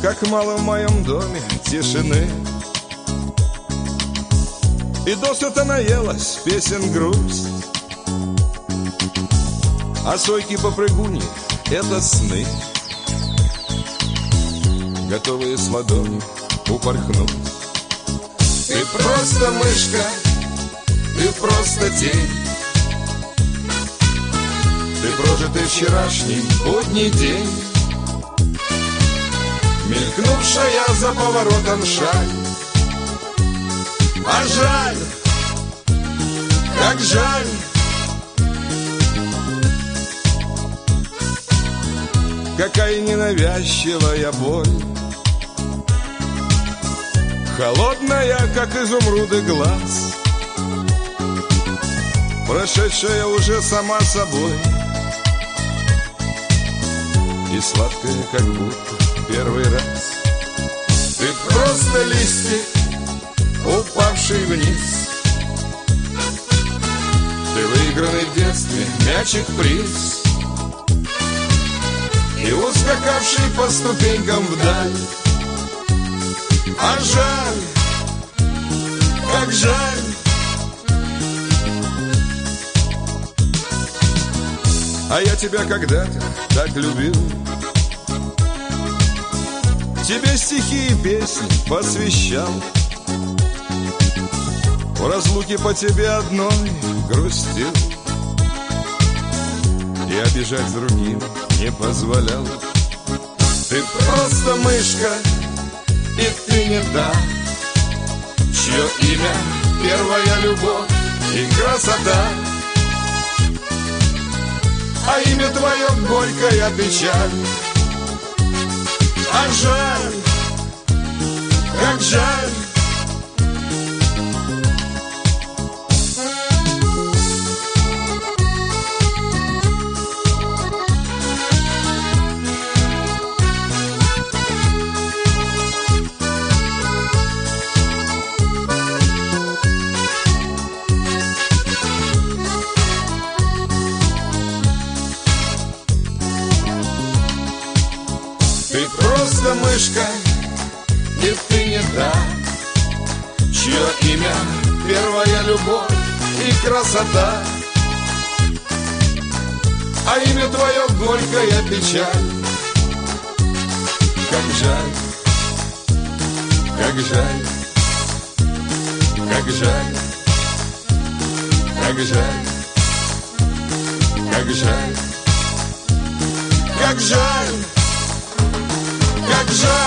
как мало в моем доме тишины. И досыта наелась песен грусть, а сойки-попрыгуни — это сны, готовые с ладони упорхнуть. Ты просто мышка, ты просто тень, ты прожитый вчерашний будний день, мелькнувшая за поворотом шаль. А жаль, как жаль, какая ненавязчивая боль, холодная, как изумруды, глаз, прошедшая уже сама собой, и сладкая, как будто первый раз. Ты просто листик, упавший вниз, ты выигранный в детстве мячик-приз, и ускакавший по ступенькам вдаль. А жаль, как жаль, а я тебя когда-то так любил, тебе стихи и песни посвящал, в разлуке по тебе одной грустил, и обижать другим не позволял. Ты просто мышка, и ты не та, чье имя первая любовь и красота, а имя твое горькая печаль. А жаль, как жаль, ты просто мышка, и ты не та, чье имя первая любовь и красота, а имя твое горькая печаль. Как жаль, как жаль, как жаль, как жаль, как жаль, как жаль, как жаль.